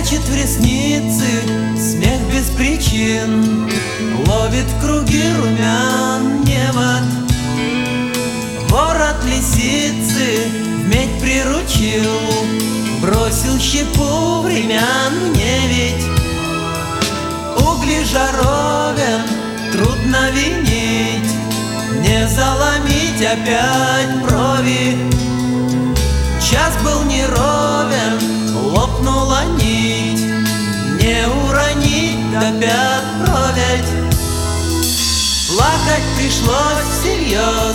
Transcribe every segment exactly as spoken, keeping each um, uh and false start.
Прячет в ресницы смех без причин, ловит круги румян невод. Ворот лисицы в медь приручил, бросил щепу времен мне ведь. Угли жаровен трудно винить, не заломить опять брови. Час был неровен, лопнула нить, не уронить до пят бровять. Плакать пришлось всерьез,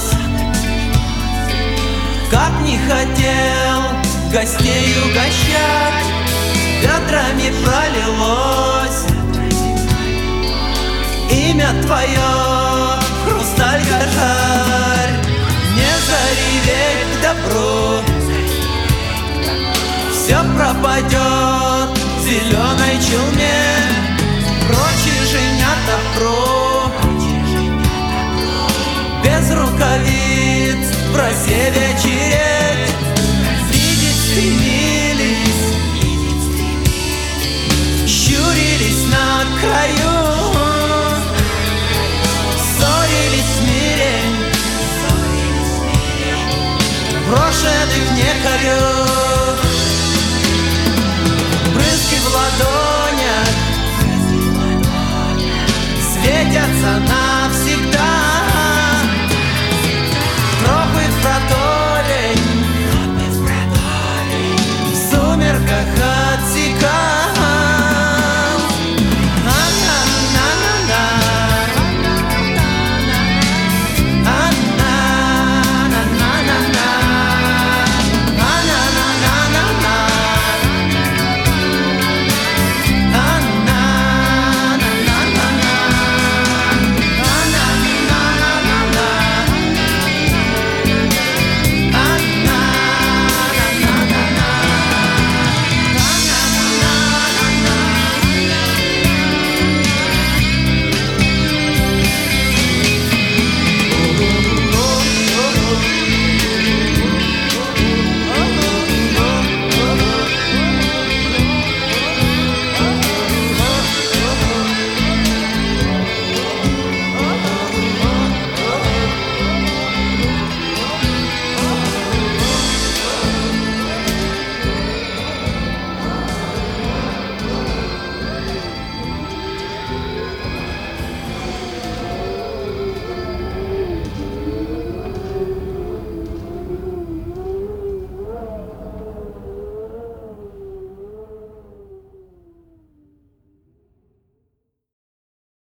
как не хотел гостей угощать. Ведрами пролилось имя твое, хрусталь гожарь. Не зареветь к добру, все пропадет в зеленой челме. Прочь и женята прочь, без рукавиц в росе вечереть. Видеть стремились, щурились на краю, ссорились в мире, брошены в некорю.